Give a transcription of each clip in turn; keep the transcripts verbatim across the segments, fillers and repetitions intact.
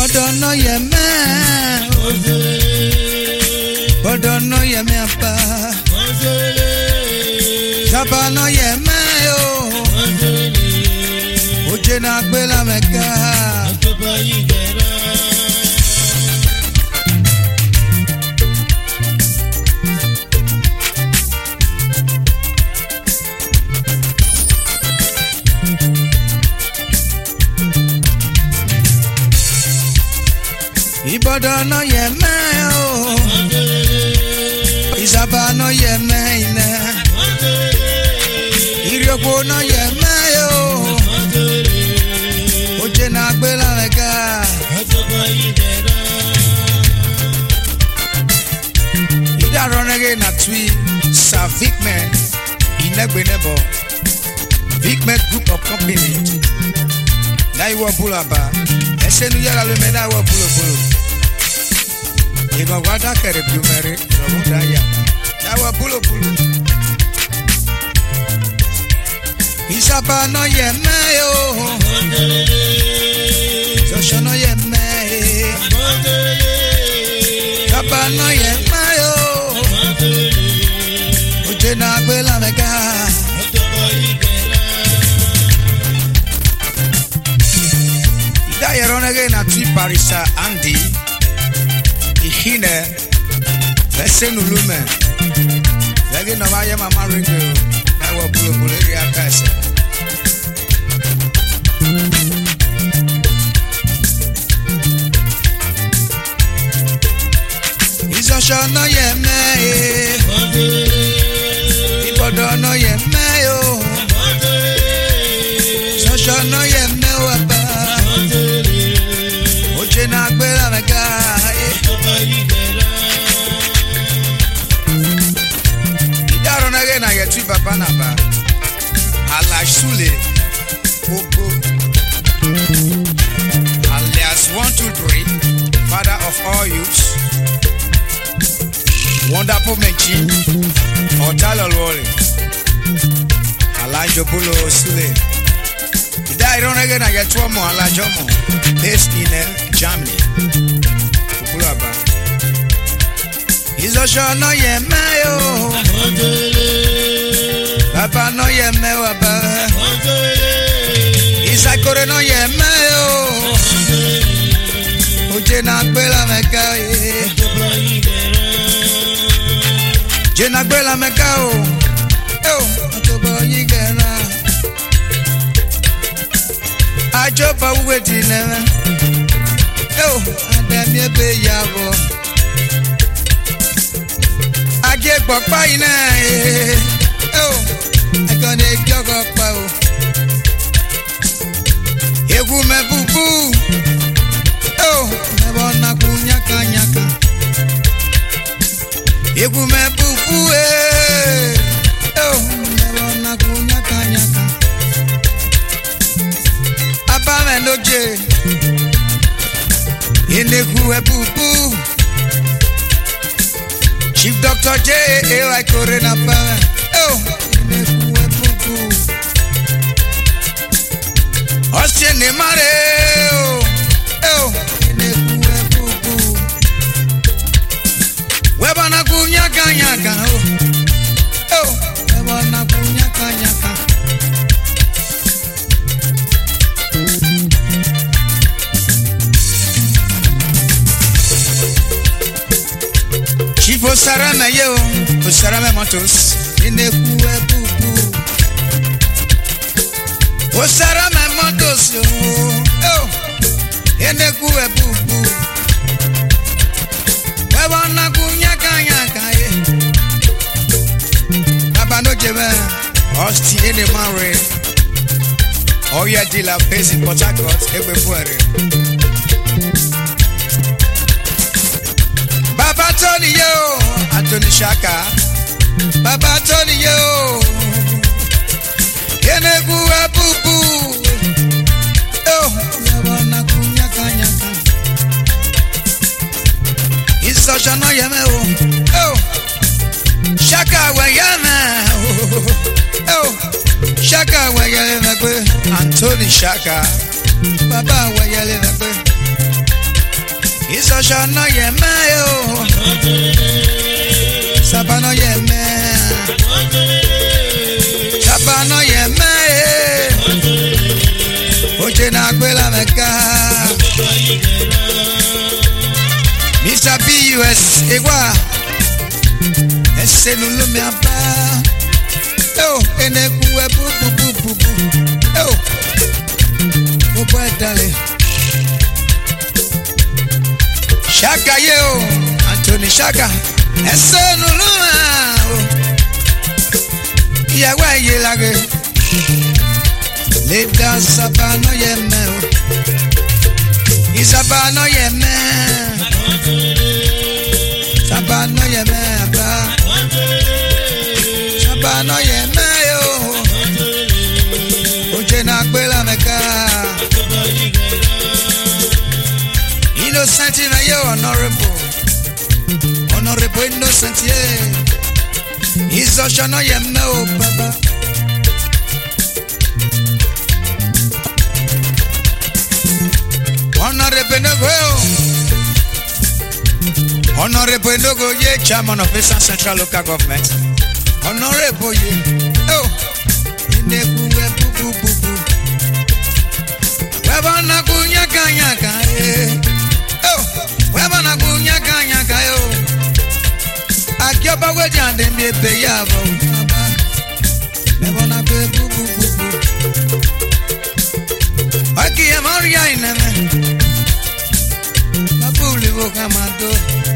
Bodono ye me, bodono ye me apa, Shabano ye me yo, Ujena bela meka. Ibodono ye me o, Isabano ye me ine, Iriobono ye me o, Ojena bela meka. Ida ronege na twi sa Vicman inegbenebo, Vicman group of company. Na iwo bulaba, esenu yala le meda iwo bulo bulo. Igo wada kere blumere, no da ya. Na iwo bulo bulo. Isaba no ye me yo, Sosho no ye me, Isaba no ye me yo, Ujena bela mega. Yeronege na twi Parisa Andy Ihine Vesenu lume Lege na waye mama ringo Na wa bulo bulo ria kase Izo shono ye me Ibodo no ye me yo Izo shono ye me wapa Ojena bela mega. Idaro na gena yetu papa na ba. Alash Sule Ogo alias one two three, father of all youths. Wonderful Menchi Otalo Lole Alajo Bulo Sule. Idaro na gena yetu mo alajomo based in Germany. Kulaba. Izo shono ye me yo. Papa no ye me waba. Isa kore no ye me yo. Ujena bela meka ye. Jena bela meka o. Yo, atobo yigera. Ajoba uweti neme. Yo, ademye be yabo. Age gbogbo ina eh. Yo, akone gyogo pa o. Egu me bubu. Yo, me bona kunyaka nyaka. Egu me bubu eh. Yo, me bona kunyaka nyaka. Apa me loje. Ineku e bubu. Chief Doctor J A I Corena pa. Oh, ineku e bubu. Osye ne mare. Oh, ineku e bubu. Weba na kunyaka nyaka. Oh, weba na kunyaka nyaka. Chief Osarame yo, Osarame Motos, ineku e bubu. Osarame Motos yo, oh, ineku e bubu. Wewa na kunyaka nyaka ye. Baba no jebe, Osti ene mare. Oya di la pesi Port Harcourt, ebe fuere. Baba Tony yo, Anthony Shaka. Baba Tony yo, Yeneku e bubu. Oh, yabana kunyaka nyaka. Iso shano yeme o. Oh, Shaka we yeme. Oh, Shaka we yeme kwe. Anthony Shaka. Baba we yeme kwe. Isosha no yeme yo. Saba no yeme. Saba no yeme. Oje na kwela meka. Mister B U S Ewa. Ese lulu me apa. Oh, ene kuwe bu bu bu bu bu. Oh, oh boy darling. Shaka yo, Anthony Shaka. Ese lulu ma. Ya wa ye lage. Leda sabano yeme. Isabano yeme. Sabano yeme apa. Sabano yeme yo. Oje na kwela meka. Innocent na yo honorable. Honorable innocent ye. Isosha no yeme o baba. Honorable no go. Honorable no go ye chairman of Eastern Central Local Government. Honorable ye. Oh, ineku we bu bu bu bu. Weba na kunya kanya kaya. Oh, weba na kunya kanya kaya. Akioba we jande mi be ya bo. Weba na ku bu bu bu bu. Aki e Maria ineme. Mabuli bo kamado.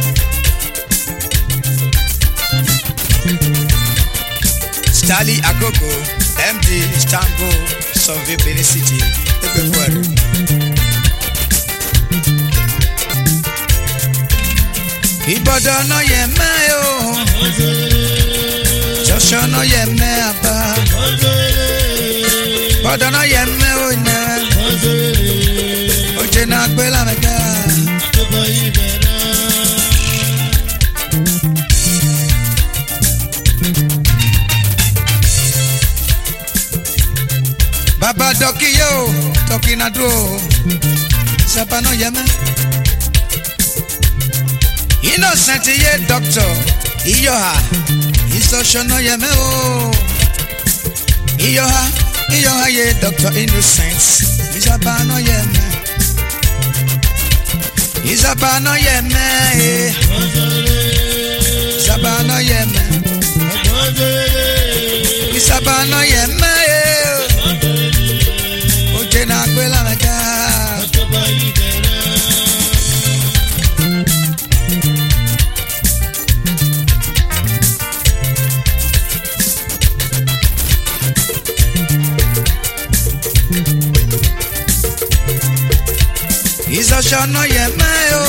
Stali Agogo, M D Istanbul, Survey Benin City, everywhere. Ibodo no yeme yo, Joshua no yeme aba, Ibodo no yeme o ne, Oje na kwela meka. Baba Doki yo, Doki na do. Sapa no yeme. Innocent ye doctor. Iyoha. Isosha no yeme o. Iyoha. Iyoha ye doctor innocent. Isapa no yeme. Isapa no yeme. Isapa no yeme. Isapa no yeme. Na kwela meka. Isosha no yeme yo.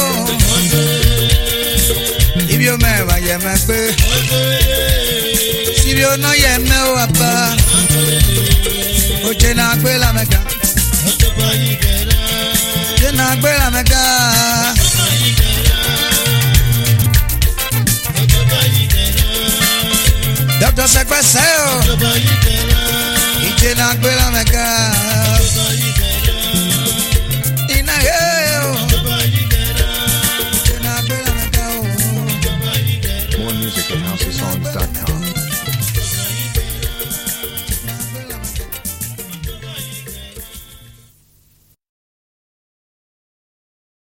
Ibio me wa yeme pe. Sibio no yeme o apa. Oje na kwela meka. Jena gbera meka.